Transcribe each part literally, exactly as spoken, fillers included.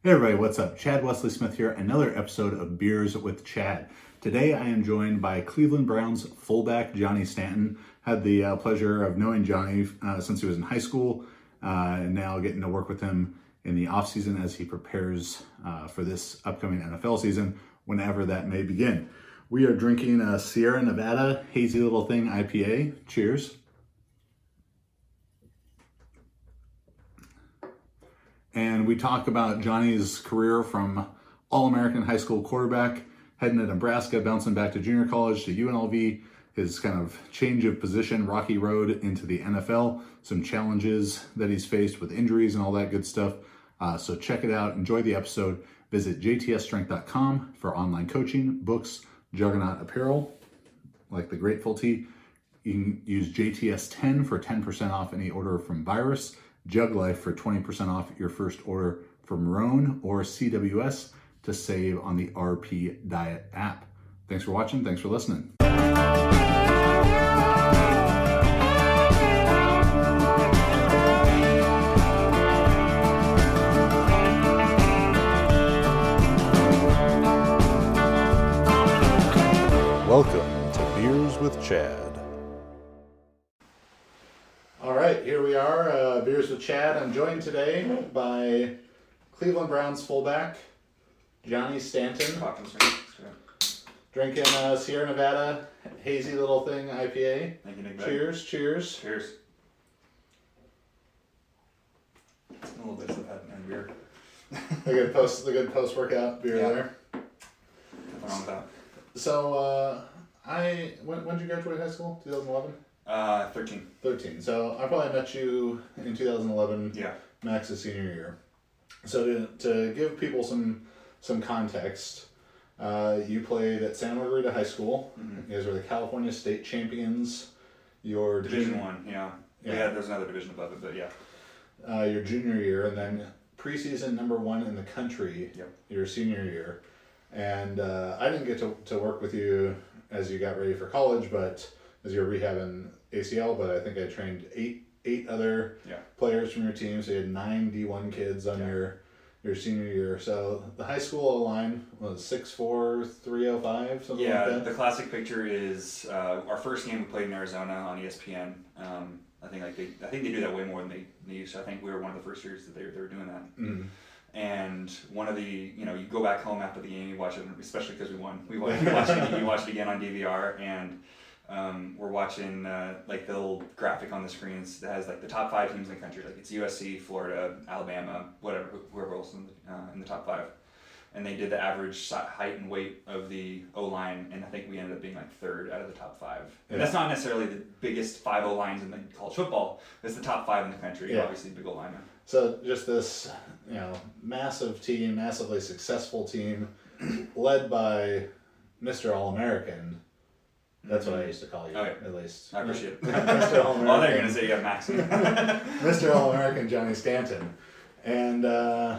Hey everybody, what's up? Chad Wesley Smith here, another episode of Beers with Chad. Today I am joined by Cleveland Browns fullback Johnny Stanton. Had the uh, pleasure of knowing Johnny uh, since he was in high school, uh, and now getting to work with him in the offseason as he prepares uh, for this upcoming N F L season, whenever that may begin. We are drinking a Sierra Nevada Hazy Little Thing I P A. Cheers. And we talk about Johnny's career from All-American high school quarterback, heading to Nebraska, bouncing back to junior college, to U N L V, his kind of change of position, rocky road into the N F L, some challenges that he's faced with injuries and all that good stuff. Uh, so check it out. Enjoy the episode. Visit j t s strength dot com for online coaching, books, Juggernaut apparel, like the Grateful Tee. You can use J T S ten for ten percent off any order from Virus, Jug Life for twenty percent off your first order from Roan, or C W S to save on the R P Diet app. Thanks for watching. Thanks for listening. Welcome to Beers with Chad. All right, here we are, uh, Beers with Chad. I'm joined today by Cleveland Browns fullback Johnny Stanton, drinking uh, Sierra Nevada Hazy Little Thing I P A. Thank you, Nick. Cheers, cheers. Cheers. A little bit of that and beer. The good post, the good post workout beer Yeah. there. Nothing wrong with that. So, uh, I when when did you graduate high school? twenty eleven. Uh, thirteen. thirteen. So I probably met you in two thousand eleven. Yeah. Max's senior year. So to to give people some some context, uh, you played at Santa Margarita High School. Mm-hmm. You guys were the California State champions. Your Division junior, one, yeah. Yeah. Yeah, there's another division above it, but yeah. uh, your junior year, and then preseason number one in the country. Yep. Your senior year, and uh, I didn't get to to work with you as you got ready for college, but as you were rehabbing A C L. But I think I trained eight eight other Yeah. players players from your team, so you had nine D one kids on Yeah. your your senior year. So the high school line was six four, three oh five, something Yeah, like that. the classic picture is uh, our first game we played in Arizona on E S P N. Um, I think like they, I think they do that way more than they, they used to. I think we were one of the first years that they, they were doing that. Mm. And one of the, you know, you go back home after the game, you watch it, especially because we won. We watch, you watch it, you watch it again on D V R, and um, we're watching uh, like the little graphic on the screens that has like the top five teams in the country. Like it's U S C, Florida, Alabama, whatever, whoever else in the, uh, in the top five. And they did the average si- height and weight of the O-line, and I think we ended up being like third out of the top five. And Yeah. that's not necessarily the biggest five O-lines in the college football. It's the top five in the country, Yeah. obviously big O-linemen. So just this, you know, massive team, massively successful team, led by Mister All-American. That's what I used to call you, Okay. at least. I appreciate it. Mister All-American. Well, they're going to say you have Max. Mister All-American Johnny Stanton. And uh,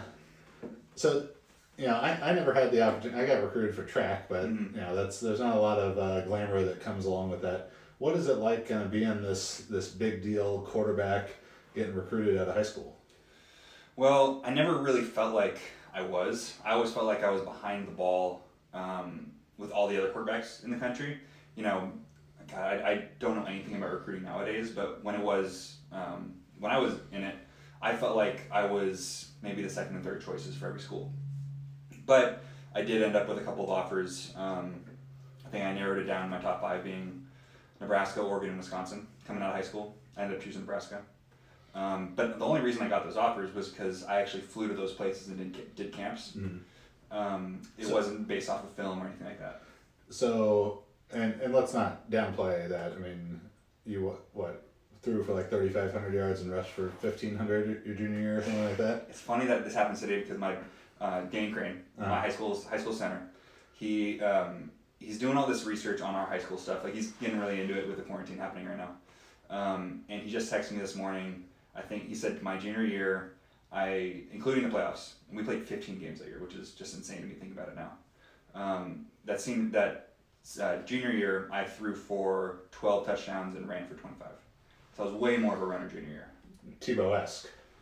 so, you know, I, I never had the opportunity. I got recruited for track, but, Mhm. you know, that's there's not a lot of uh, glamour that comes along with that. What is it like kind of being this, this big deal quarterback getting recruited out of high school? Well, I never really felt like I was. I always felt like I was behind the ball um, with all the other quarterbacks in the country. You know, God, I, I don't know anything about recruiting nowadays, but when it was, um, when I was in it, I felt like I was maybe the second and third choices for every school. But I did end up with a couple of offers. Um, I think I narrowed it down, my top five being Nebraska, Oregon, and Wisconsin coming out of high school. I ended up choosing Nebraska. Um, but the only reason I got those offers was because I actually flew to those places and did, did camps. Mm. Um, it So- wasn't based off of film or anything like that. So, and, and let's not downplay that. I mean, you what, what threw for like thirty-five hundred yards and rushed for fifteen hundred your junior year or something like that? It's funny that this happens today because my uh, Danny Crane, Uh-huh. my high school's high school center, he um, he's doing all this research on our high school stuff. Like he's getting really into it with the quarantine happening right now. Um, and he just texted me this morning. I think he said my junior year, I including the playoffs, and we played fifteen games that year, which is just insane to me think about it now. Um, that seemed that uh, junior year I threw for twelve touchdowns and ran for twenty-five. So I was way more of a runner junior year. Tebow-esque.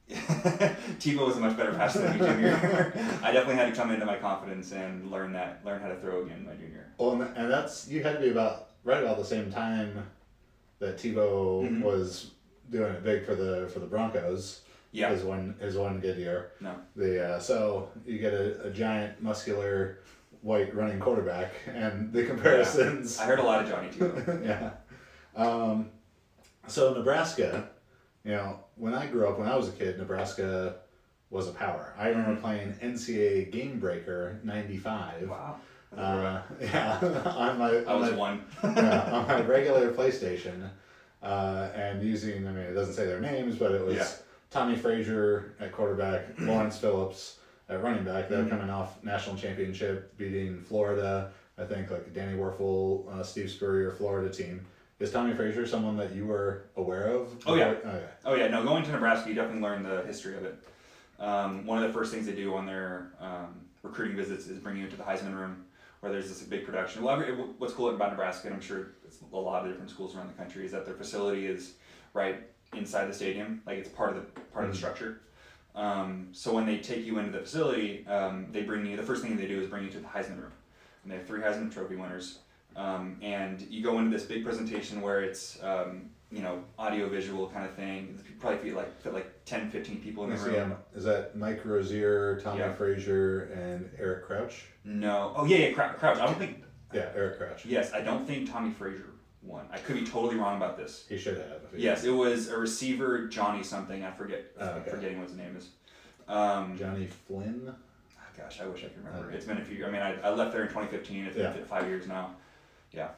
Tebow was a much better passer than me junior. I definitely had to come into my confidence and learn that, learn how to throw again my junior. Well, and that's, you had to be about, right about the same time that Tebow mm-hmm. was doing it big for the for the Broncos. Yeah. His one, his one good year. No. The, uh, so you get a, a giant, muscular, white running quarterback, and the comparisons. Yeah. I heard a lot of Johnny Tebow. yeah. Um, so Nebraska, you know, when I grew up, when I was a kid, Nebraska was a power. I remember mm-hmm. playing N C A A Game Breaker ninety-five. Wow. Uh, yeah, on my, I on was my, one. yeah, on my regular PlayStation, uh, and using, I mean, it doesn't say their names, but it was yeah. Tommy Frazier at quarterback, Lawrence Phillips at running back. They're mm-hmm. coming off national championship, beating Florida, I think, like Danny Werfel, uh, Steve Spurrier, Florida team. Is Tommy Frazier someone that you were aware of? Oh, yeah. Okay. Oh, yeah. No, going to Nebraska, you definitely learn the history of it. Um, one of the first things they do on their um, recruiting visits is bring you into the Heisman room, where there's this big production. Well, every, what's cool about Nebraska, and I'm sure it's a lot of different schools around the country, is that their facility is right inside the stadium. Like, it's part of the part mm-hmm. of the structure. Um, so when they take you into the facility, um, they bring you, the first thing they do is bring you to the Heisman room. And they have three Heisman Trophy winners. Um, and you go into this big presentation where it's, um, you know, audio visual kind of thing. You probably fit like, fit like ten, fifteen people in the room. Is that Mike Rozier, Tommy yeah. Frazier, and Eric Crouch? No. Oh, yeah, yeah, Crouch. I don't think... Yeah, Eric Crouch. Yes, I don't think Tommy Frazier won. I could be totally wrong about this. He should have. Yes, it was a receiver, Johnny something. I forget. Oh, okay. I'm forgetting what his name is. Um, Johnny Flynn? Oh gosh, I wish I could remember. Okay. It's been a few. I mean, I, I left there in twenty fifteen. It's yeah. been five years now. Yeah.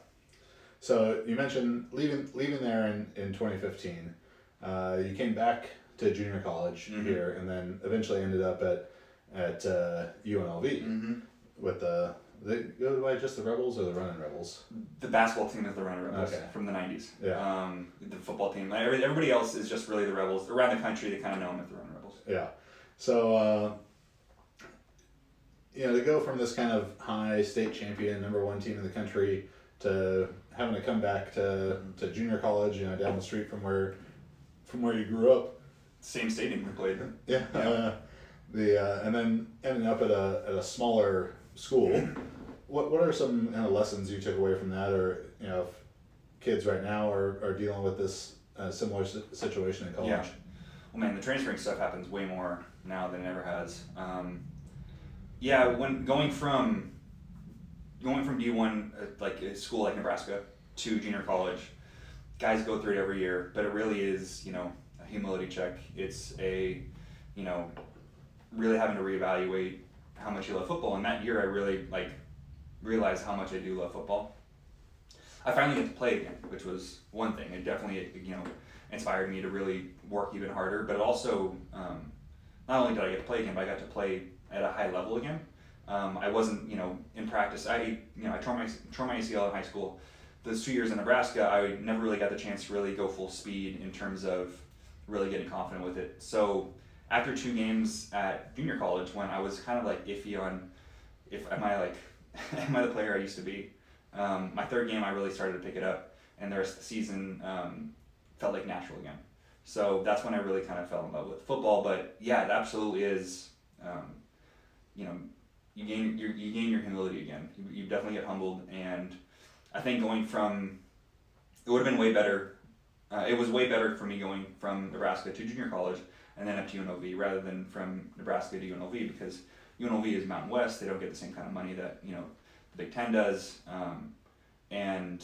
So you mentioned leaving leaving there in, in twenty fifteen. Uh, you came back to junior college mm-hmm. here, and then eventually ended up at at uh, U N L V mm-hmm. with the. They go by just the Rebels or the Running Rebels? The basketball team is the Running Rebels okay. from the nineties. Yeah. Um, the football team. Everybody else is just really the Rebels. Around the country, they kind of know them as the Running Rebels. Yeah. So, uh, you know, to go from this kind of high state champion, number one team in the country, to having to come back to, to junior college, you know, down the street from where from where you grew up. Same stadium we played in. Yeah. yeah. Uh, the uh, and then ending up at a at a smaller school. What what are some kind of lessons you took away from that, or you know, if kids right now are, are dealing with this uh, similar situation in college? Yeah. Well, man, the transferring stuff happens way more now than it ever has. Um, yeah, when going from going from D one, uh, like a school like Nebraska, to junior college, guys go through it every year, but it really is, you know, a humility check. It's a, you know, really having to reevaluate how much you love football. And that year I really like realized how much I do love football. I finally get to play again, which was one thing. It definitely, you know, inspired me to really work even harder, but it also, um, not only did I get to play again, but I got to play at a high level again. Um, I wasn't, you know, in practice. I, you know, I tore my, tore my A C L in high school. Those two years in Nebraska, I never really got the chance to really go full speed in terms of really getting confident with it. So after two games at junior college, when I was kind of like iffy on if am I like am I the player I used to be, um, my third game I really started to pick it up, and the rest of the season um, felt like natural again. So that's when I really kind of fell in love with football. But yeah, it absolutely is. Um, you know, you gain you, you gain your humility again. You, you definitely get humbled, and I think going from it would have been way better. Uh, it was way better for me going from Nebraska to junior college and then up to U N L V rather than from Nebraska to U N L V, because U N L V is Mountain West. They don't get the same kind of money that, you know, the Big Ten does. Um, and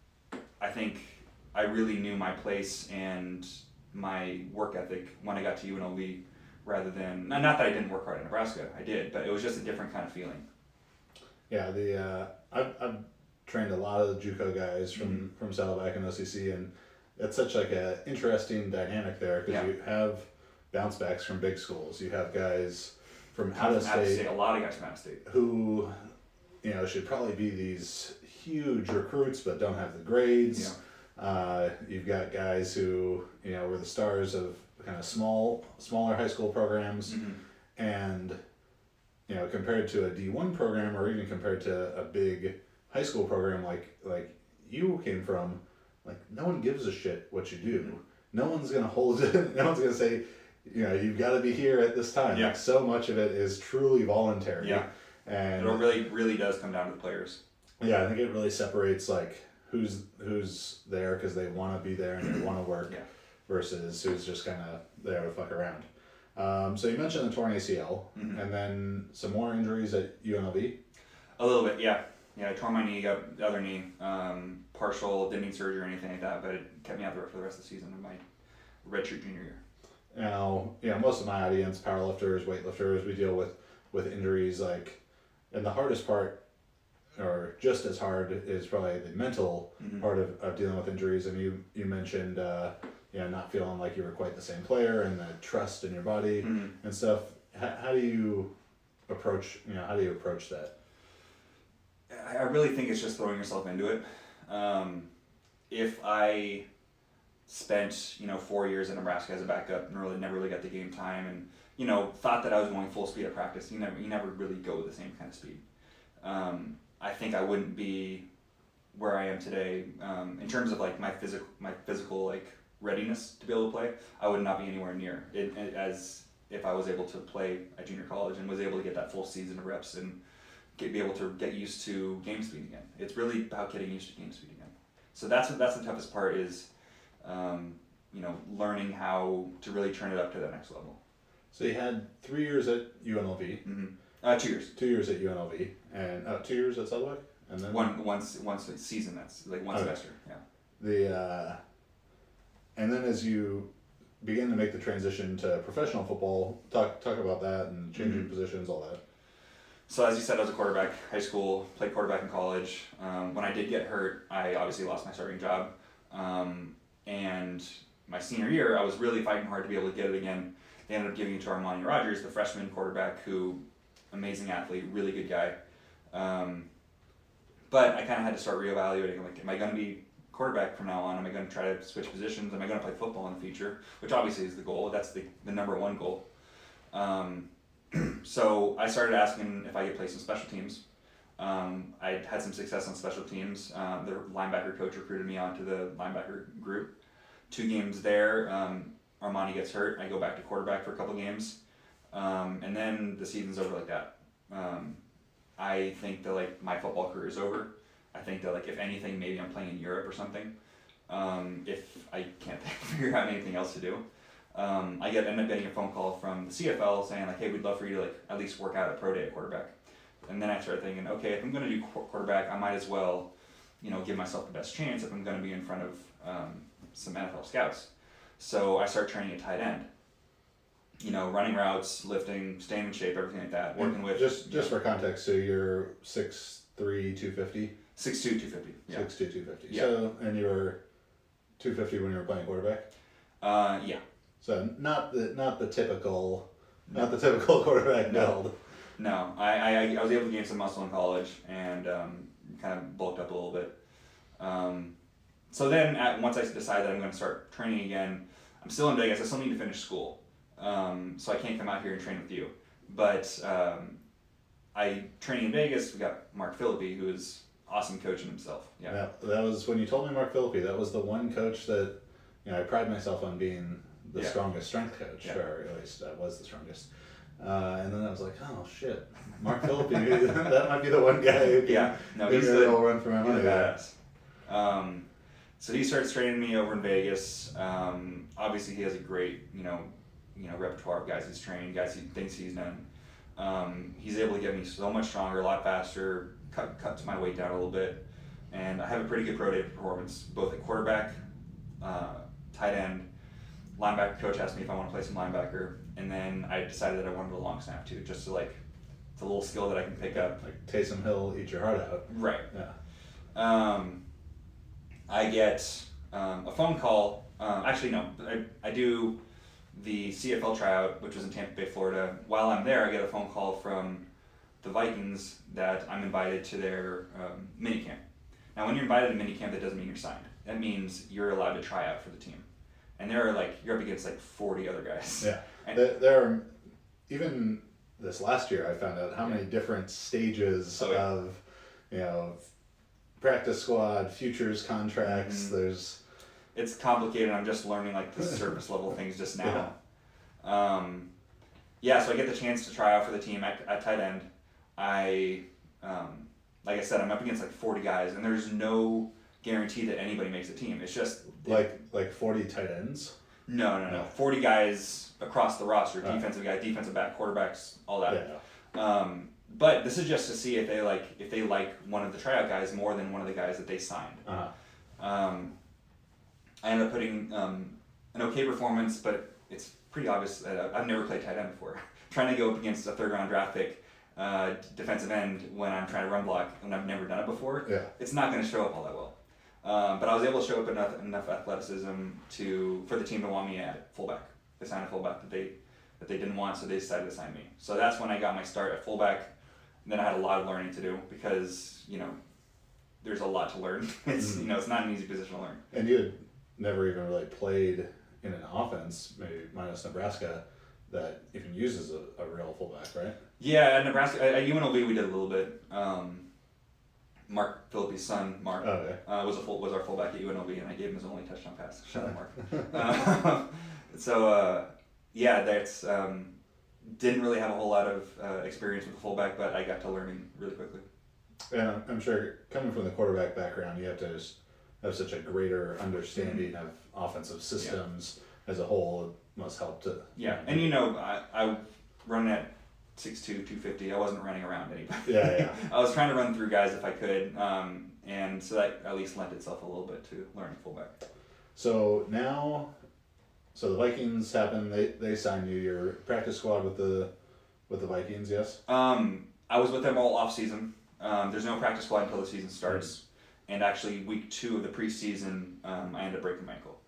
I think I really knew my place and my work ethic when I got to U N L V rather than, not that I didn't work hard in Nebraska, I did, but it was just a different kind of feeling. Yeah, the uh, I've, I've trained a lot of the JUCO guys from, mm-hmm. from Saddleback and O C C, and it's such like a interesting dynamic there, because yeah. you have bounce backs from big schools. You have guys from out of state, state, a lot of guys from out of state, who, you know, should probably be these huge recruits but don't have the grades. Yeah. Uh, you've got guys who, you know, were the stars of kind of small, smaller high school programs, mm-hmm. and you know, compared to a D one program, or even compared to a big high school program like like you came from. Like, no one gives a shit what you do. No one's gonna hold it. No one's gonna say, you know, you've got to be here at this time. Yeah. Like, so much of it is truly voluntary. Yeah. And It really, really does come down to the players. Yeah, I think it really separates like who's who's there because they want to be there and they want to work, Yeah. versus who's just kind of there to fuck around. Um, so you mentioned the torn A C L, Mhm. and then some more injuries at U N L V. A little bit, yeah. Yeah, I tore my knee, got the other knee, um, partial, didn't need surgery or anything like that, but it kept me out there for the rest of the season of my redshirt junior year. Now, you know, most of my audience, powerlifters, weightlifters, we deal with with injuries like, and the hardest part, or just as hard, is probably the mental Mhm. part of, of dealing with injuries. And you you mentioned, uh, you know, not feeling like you were quite the same player, and the trust in your body Mhm. and stuff. How, how do you approach, you know, how do you approach that? I I really think it's just throwing yourself into it. Um, if I spent, you know, four years in Nebraska as a backup and really never really got the game time and, you know, thought that I was going full speed at practice, you never, you never really go with the same kind of speed. Um, I think I wouldn't be where I am today, um, in terms of like my physical, my physical like readiness to be able to play. I would not be anywhere near it, it as if I was able to play at junior college and was able to get that full season of reps and get, be able to get used to game speed again. It's really about getting used to game speed again. So that's that's the toughest part is, um, you know, learning how to really turn it up to that next level. So you had three years at U N L V, Mm-hmm. Uh, two years. two years at U N L V, and uh, two years at Southwick, and then One once once a season. That's like one Okay. semester. Yeah. the uh, and then as you begin to make the transition to professional football, talk talk about that and changing Mhm. positions, all that. So as you said, I was a quarterback, high school, played quarterback in college. Um, when I did get hurt, I obviously lost my starting job. Um, and my senior year, I was really fighting hard to be able to get it again. They ended up giving it to Armani Rogers, the freshman quarterback, who, amazing athlete, really good guy. Um, but I kind of had to start reevaluating, like, am I going to be quarterback from now on? Am I going to try to switch positions? Am I going to play football in the future? Which obviously is the goal. That's the, the number one goal. Um, so I started asking if I could play some special teams. Um, I had some success on special teams. Um, the linebacker coach recruited me onto the linebacker group. Two games there, um, Armani gets hurt. I go back to quarterback for a couple games, um, and then the season's over like that. Um, I think that like my football career is over. I think that like if anything, maybe I'm playing in Europe or something. Um, if I can't figure out anything else to do. Um, I get end up getting a phone call from the C F L saying like, hey, we'd love for you to like at least work out at pro day at quarterback. And then I started thinking, okay, if I'm going to do qu- quarterback, I might as well, you know, give myself the best chance if I'm going to be in front of um, some N F L scouts. So I start training at tight end. You know, running routes, lifting, staying in shape, everything like that. Working And with just just for context, so you're six three, two fifty. six two, two fifty. Yeah. Six two, two fifty. Yeah. So and you were two fifty when you were playing quarterback. Uh, yeah. So not the not the typical, not the typical quarterback No. build. No, I, I I was able to gain some muscle in college and um, kind of bulked up a little bit. Um, so then at, once I decided that I'm going to start training again, I'm still in Vegas. I still need to finish school, um, so I can't come out here and train with you. But um, I training in Vegas. We got Mark Philippi, who is awesome coach in himself. Yeah. That, that was when you told me Mark Philippi. That was the one coach that, you know, I pride myself on being the Yeah. strongest strength coach, Yeah. or at least I was the strongest. Uh, and then I was like, oh shit, Mark Philippi, that might be the one guy who can Yeah. No, give he's me a the, little run for my he's a money. badass. Um, so he starts training me over in Vegas. Um, obviously, he has a great, you know, you know, repertoire of guys he's trained, guys he thinks he's done. Um, he's able to get me so much stronger, a lot faster, cut cut my weight down a little bit, and I have a pretty good pro day performance, both at quarterback, uh, tight end, linebacker. Coach asked me if I want to play some linebacker, and then I decided that I wanted a long snap too, just to like, it's a little skill that I can pick up. Like Taysom Hill, eat your heart out. Right. Yeah. Um, I get um, a phone call. Um, actually, no, I, I do the C F L tryout, which was in Tampa Bay, Florida. While I'm there, I get a phone call from the Vikings that I'm invited to their um, minicamp. Now, when you're invited to minicamp, that doesn't mean you're signed. That means you're allowed to try out for the team. And there are like, you're up against like forty other guys. Yeah. And, There, there are, even this last year, I found out how many different stages Oh, yeah. of, you know, practice squad, futures contracts. Mhm. There's it's complicated. I'm just learning like the surface level things just now. Um, yeah, so I get the chance to try out for the team at, at tight end. I, um, like I said, I'm up against like forty guys, and there's no guarantee that anybody makes the team. It's just like like forty tight ends. No, no, no. No. forty guys across the roster, Oh. defensive guy, defensive back, quarterbacks, all that. Yeah. Um, but this is just to see if they like if they like one of the tryout guys more than one of the guys that they signed. Uh-huh. Um, I ended up putting um, an okay performance, but it's pretty obvious that I- I've never played tight end before. Trying to go up against a third round draft pick, uh, defensive end when I'm trying to run block and I've never done it before, Yeah. it's not going to show up all that well. Um, but I was able to show up enough enough athleticism to for the team to want me at fullback. They signed a fullback that they that they didn't want, so they decided to sign me. So that's when I got my start at fullback. And then I had a lot of learning to do because you know there's a lot to learn. It's Mhm. you know it's not an easy position to learn. And you had never even really played in an offense, maybe minus Nebraska, that even uses a, a real fullback, right? Yeah, at Nebraska, at, at U N L V we did a little bit. Um, Mark Phillippe's son, Mark, Oh, okay. uh, was a full, was our fullback at U N L V, and I gave him his only touchdown pass. Shout out, Mark. uh, so uh, yeah, that's um, didn't really have a whole lot of uh, experience with the fullback, but I got to learning really quickly. Yeah, I'm sure coming from the quarterback background, you have to just have such a greater understanding of offensive systems as a whole. It must help to. Yeah, and you know, I, I run at six two, two fifty. I wasn't running around anybody. Yeah, yeah. I was trying to run through guys if I could, um, and so that at least lent itself a little bit to learning fullback. So now, so the Vikings happen. They they sign you. Your practice squad with the with the Vikings. Yes. Um, I was with them all off season. Um, there's no practice squad until the season starts, and actually week two of the preseason, um, I ended up breaking my ankle.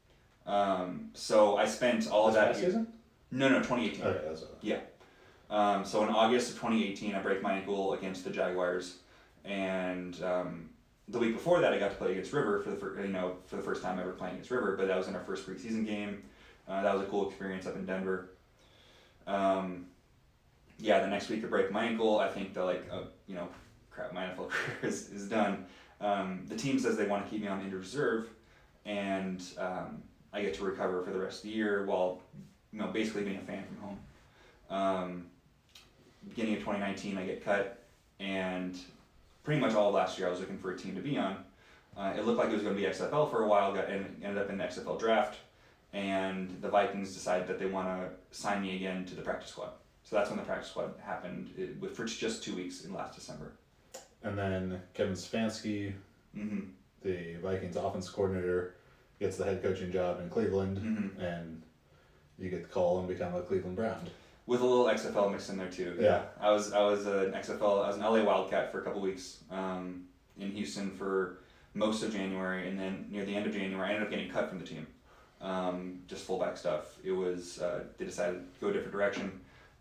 Um, so I spent all of This that past year- season. No, no, twenty eighteen. Okay, that's what. Yeah. Um, so in August of twenty eighteen, I break my ankle against the Jaguars, and um, the week before that, I got to play against River for the fir- you know for the first time ever playing against River. But that was in our first preseason game. Uh, that was a cool experience up in Denver. Um, yeah, the next week I break my ankle. I think that like uh, you know, crap, my N F L career is, is done. Um, the team says they want to keep me on injured reserve, and um, I get to recover for the rest of the year while you know basically being a fan from home. Um, beginning of twenty nineteen, I get cut, and pretty much all of last year I was looking for a team to be on. Uh, it looked like it was going to be X F L for a while, got and ended up in the X F L draft, and the Vikings decided that they want to sign me again to the practice squad. So that's when the practice squad happened it, with for just two weeks in last December. And then Kevin Stefanski, Mm-hmm. the Vikings offense coordinator, gets the head coaching job in Cleveland, Mm-hmm. and you get the call and become a Cleveland Brown. With a little X F L mixed in there too. Yeah. I was I was an X F L I was an L A Wildcat for a couple weeks um, in Houston for most of January, and then near the end of January I ended up getting cut from the team. Um, just fullback stuff. It was uh, they decided to go a different direction.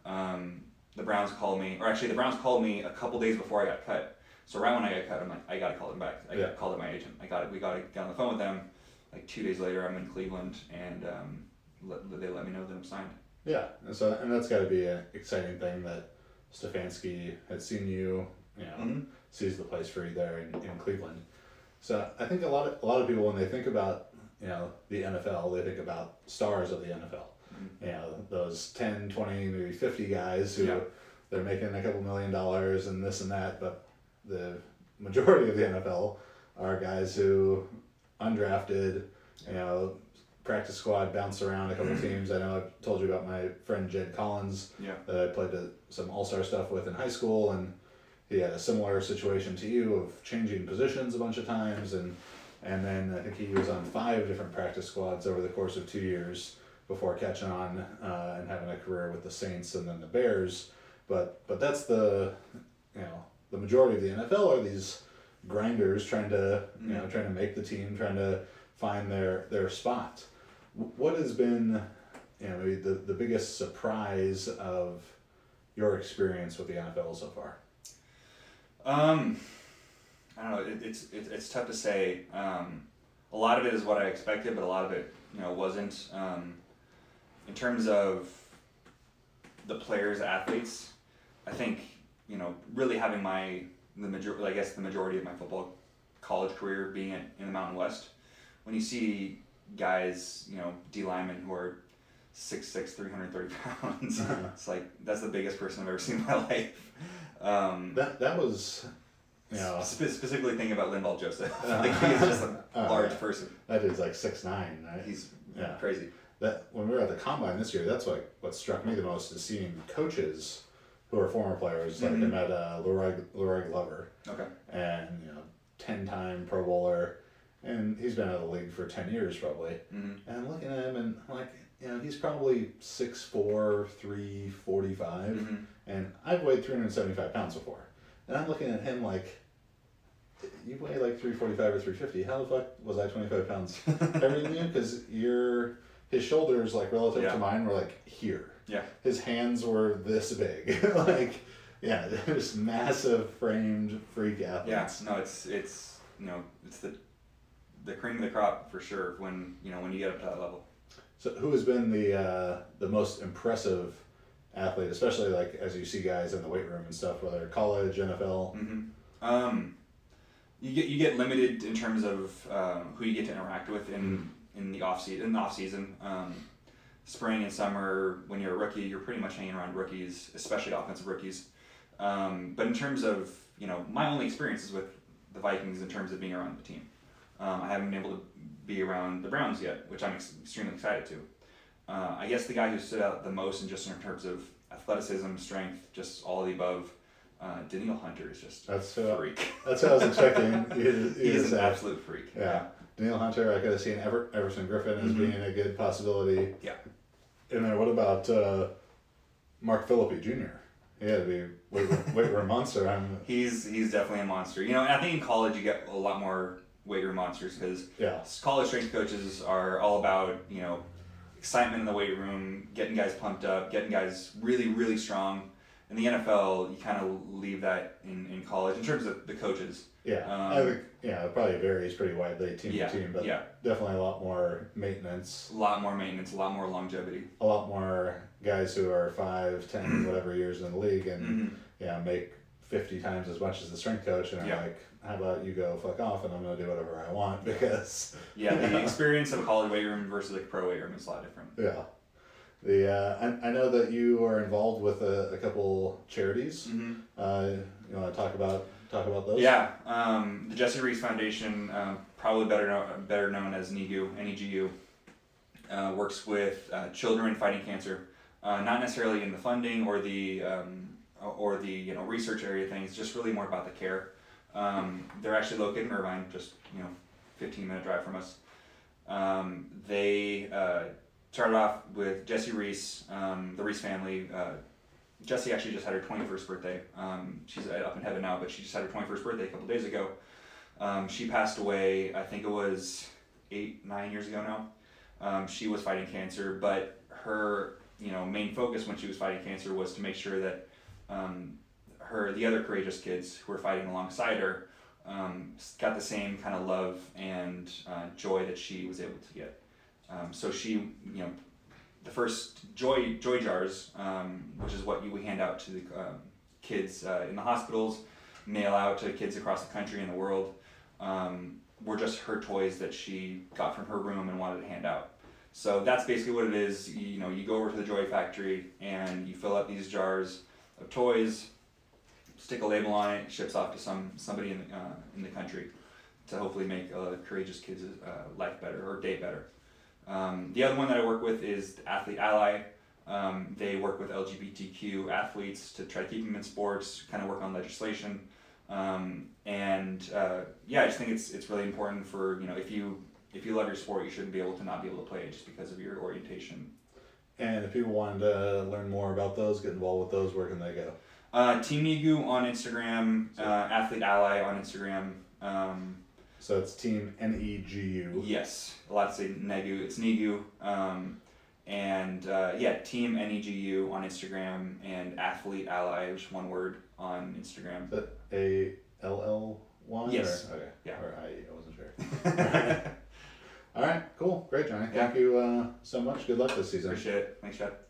Um, the Browns called me, or actually the Browns called me a couple days before I got cut. So right when I got cut, I'm like, I gotta call them back. I Yeah. called up my agent. I got it. We got to get on the phone with them. Like two days later, I'm in Cleveland, and um, let, they let me know that I'm signed. Yeah, and so and that's got to be an exciting thing that Stefanski had seen you, you know, Mm-hmm. sees the place for you there in, in Cleveland. So I think a lot of a lot of people when they think about you know the N F L, they think about stars of the N F L. Mm-hmm. You know those ten, twenty, maybe fifty guys who Yeah. they're making a couple million dollars and this and that, but the majority of the N F L are guys who undrafted, you know, practice squad, bounce around a couple teams. I know I told you about my friend Jed Collins Yeah. that I played a, some all-star stuff with in high school, and he had a similar situation to you of changing positions a bunch of times, and and then I think he was on five different practice squads over the course of two years before catching on uh, and having a career with the Saints and then the Bears. But but that's the you know the majority of the N F L are these grinders trying to you know trying to make the team, trying to find their their spot. What has been, you know, maybe the, the biggest surprise of your experience with the N F L so far? Um, I don't know. It, it's it, it's tough to say. Um, a lot of it is what I expected, but a lot of it, you know, wasn't. Um, in terms of the players, athletes, I think you know really having my the major I guess the majority of my football college career being in, in the Mountain West, when you see guys, you know, D linemen who are six six, three hundred thirty pounds. It's like, that's the biggest person I've ever seen in my life. Um, that that was, you know, spe- specifically thinking about Linval Joseph. Like, he's just a uh, large yeah. person. That dude's like six nine, right? He's yeah. crazy. That when we were at the combine this year, that's like what struck me the most is seeing coaches who are former players. Like Mm-hmm. I met uh, Leroy Leroy Glover, Okay. and you know, ten time Pro Bowler, and he's been out of the league for ten years probably. Mm-hmm. And I'm looking at him and I'm like, you know, he's probably six four, three forty five, Mm-hmm. and I've weighed three hundred seventy five pounds before, and I'm looking at him like, you weigh like three forty five or three fifty. How the fuck was I twenty five pounds heavier than you? Because you're his shoulders, like relative Yeah. to mine, were like here. Yeah. His hands were this big. Like, yeah, there's massive framed freak Yeah. athletes. No, it's it's you know it's the the cream of the crop for sure. When you know when you get up to that level. So, who has been the uh, the most impressive athlete, especially like as you see guys in the weight room and stuff, whether college, N F L? Mm-hmm. Um, you get you get limited in terms of um, who you get to interact with in in the off season. In the off season, um, spring and summer, when you're a rookie, you're pretty much hanging around rookies, especially offensive rookies. Um, but in terms of you know my only experiences with the Vikings in terms of being around the team, um, I haven't been able to be around the Browns yet, which I'm ex- extremely excited to. Uh, I guess the guy who stood out the most in just in terms of athleticism, strength, just all of the above, uh, Danielle Hunter is just That's a uh, freak. that's what I was expecting. you to- you He's to an say. absolute freak. Yeah. Danielle Hunter, I could have seen Ever- Everson Griffin as Mhm. being a good possibility. Yeah. And then what about uh, Mark Phillippe Junior? He had to be weight room, weight room monster. I'm, He's he's definitely a monster. You know, and I think in college you get a lot more weight room monsters because yeah. college strength coaches are all about, you know, excitement in the weight room, getting guys pumped up, getting guys really, really strong. In the N F L, you kind of leave that in, in college in terms of the coaches. Yeah. Um, I think, yeah, it probably varies pretty widely team Yeah, to team, but yeah. definitely a lot more maintenance, A lot more maintenance, a lot more longevity. a lot more guys who are five, ten, whatever years in the league and Mm-hmm. yeah, make fifty times as much as the strength coach and are Yeah. like, how about you go fuck off and I'm going to do whatever I want because... Yeah, the experience of a college weight room versus a pro weight room is a lot different. Yeah. The uh, I, I know that you are involved with a, a couple charities. Mm-hmm. Uh, you want to talk about talk about those? Yeah, um, the Jesse Reese Foundation, uh, probably better known, better known as N E G U, N E G U, uh, works with uh, children fighting cancer. Uh, not necessarily in the funding or the um, or the you know research area things, just really more about the care. Um, they're actually located in Irvine, just you know, fifteen minute drive from us. Um, they uh, started off with Jesse Reese, um, the Reese family. Uh, Jessie actually just had her twenty-first birthday. Um, she's up in heaven now, but she just had her twenty-first birthday a couple days ago. Um, she passed away, I think it was eight, nine years ago now. Um, she was fighting cancer, but her, you know, main focus when she was fighting cancer was to make sure that um, her, the other courageous kids who were fighting alongside her, um, got the same kind of love and uh, joy that she was able to get. Um, so she, you know, the first joy joy jars, um, which is what you we hand out to the um, kids uh, in the hospitals, mail out to kids across the country and the world, um, were just her toys that she got from her room and wanted to hand out. So that's basically what it is. You, you know, you go over to the Joy Factory and you fill up these jars of toys, stick a label on it, ships off to some somebody in the, uh, in the country to hopefully make a courageous kid's uh, life better or day better. Um, the other one that I work with is the Athlete Ally. Um, they work with L G B T Q athletes to try to keep them in sports, kind of work on legislation. Um, and uh, yeah, I just think it's it's really important for, you know, if you if you love your sport, you shouldn't be able to not be able to play it just because of your orientation. And if people wanted to learn more about those, get involved with those, where can they go? Uh, Team N E G U on Instagram, uh, Athlete Ally on Instagram. Um, So it's Team N E G U. Yes, a lot to say N E G U. It's N E G U. Um, and uh, yeah, Team N E G U on Instagram and Athlete Ally, which is one word, on Instagram. Is that A L L Y? Yes. Or, okay. Yeah. Or I E, I wasn't sure. All right. All right, cool. Great, Johnny. Yeah. Thank you uh, so much. Good luck this season. Appreciate it. Thanks, Chad.